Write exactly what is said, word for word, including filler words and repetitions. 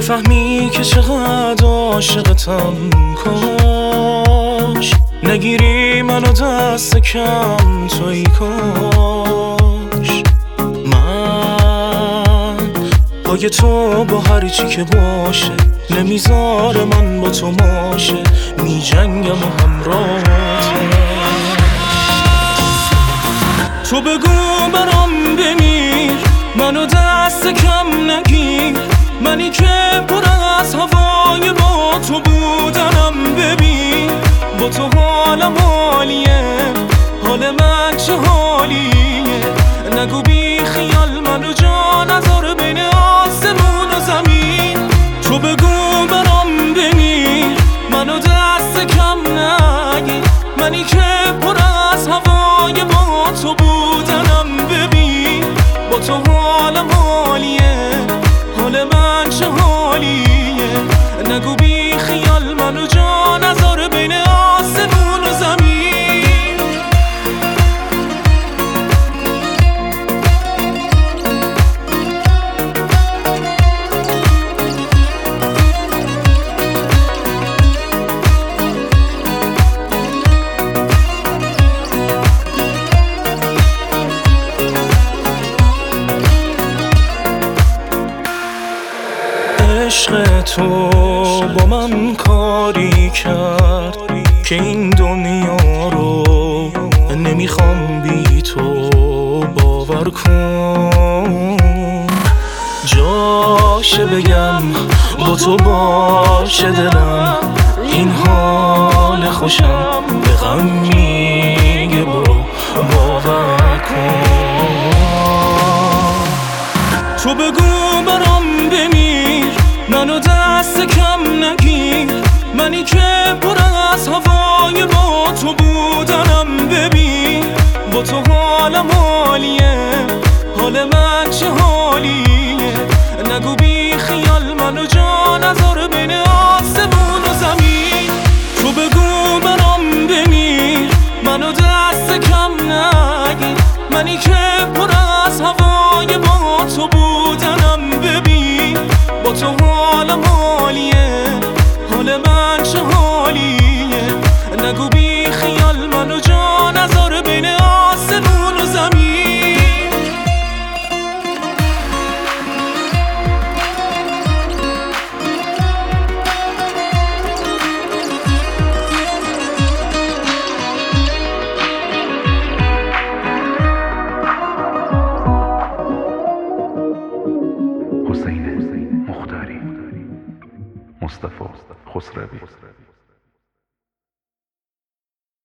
بفهمی که چقدر عاشقتم، کاش نگیری منو دست کم توی، کاش من پای تو با هر چی که باشه نمیذاره من با تو ماشه، می جنگم و همراهتم. تو بگو برام بمیر، منو دست کم نگیر، منی که پر از هوای با تو بودنم. ببین با تو حالم حالیه، حال من چه حالیه، نگو بی خیال منو جا نذار بین آسمون و زمین. تو بگو برام بمیر، منو دست کم نگیر، منی که پر از هوای با تو بودنم. ببین با تو حالم حالیه، حال من چه حالیه، نگو بی خیال منو جا نذار بین آسمون و زمین. عشق تو با من کاری کرد که این دنیا رو نمیخوام بی تو، باور کن. جاشه بگم با تو باشه دلم، این حال خوشم به غم میگه برو باور کن. تو بگو برام بمیر، منو دست کم نگیر، منی که پر از هوای با تو بودنم. ببین با تو حالم حالیه، حال من چه حالیه، نگو بی خیال منو جا نذار بین آسمون و زمین. تو بگو برام بمیر، منو دست کم نگیر، منی که پر از هوای با تو بودنم. ببین با تو حالم حالیه، حال من چه حالیه، نگو بی خیال منو جا نذار بین آسمون و زمین. حسین مختاری، مصطفی خسروی.